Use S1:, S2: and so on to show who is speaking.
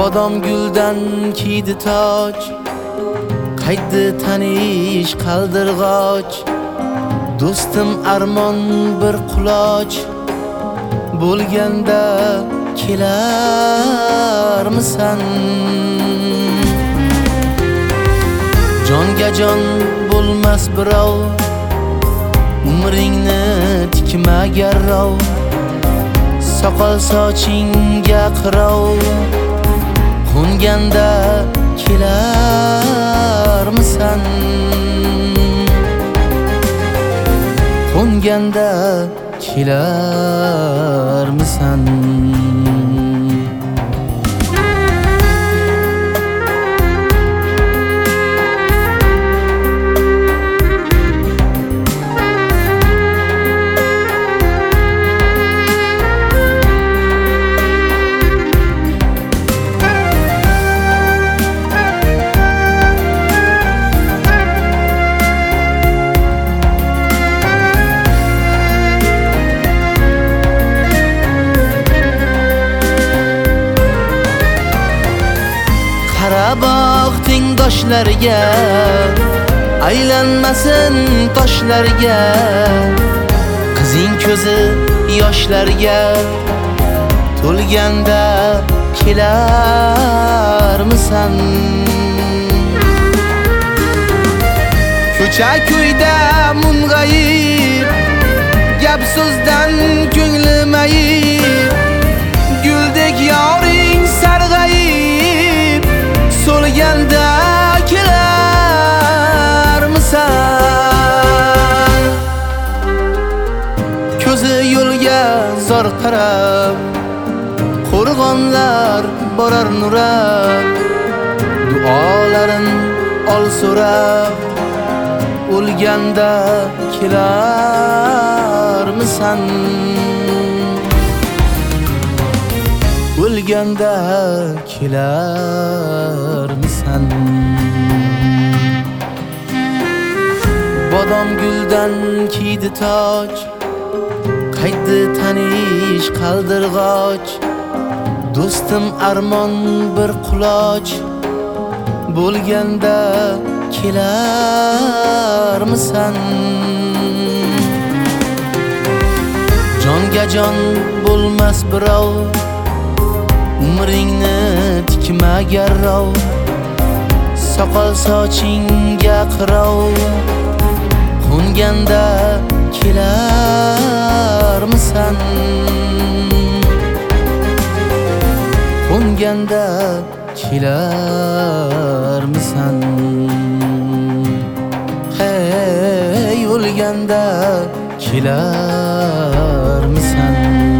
S1: Bodom guldan kiydi toj, qaytdi tanish qaldirg'och. Do'stim armon bir quloch, bo'lganda kelarmisan? Jonga jon bo'lmas birov, umringni tikmagarrov. Soqol sochingga qirov, qo'nganda kelarmisan? Qo'nganda kelarmisan? Qarabaq tengdoshlariga, aylanmasin toshlarga. Qizing ko'zi yoshlarga, to'lganda kelarmisan? Ko'cha-ko'yda mung'ayib, gap so'zdan ko'nglim ayib. Guldek yoring sarg'ayib, so'lganda kelarmisan? Ko'zi yo'lga zor qarab, qo'rg'onlar borar nurab. Duolarin ol so'rab, o'lganda kelarmisan? O'lganda kelarmisan? Bodom guldan kiydi toj, qaytdi tanish qaldirg'och. Do'stim armon bir quloch, bo'lganda kelarmisan? Jonga jon bo'lmas birov, umringni tikmagarrov. Soqol sochingga qirov, qo'nganda kelarmisan? Qo'nganda kelarmisan? Hey, o'lganda kelarmisan?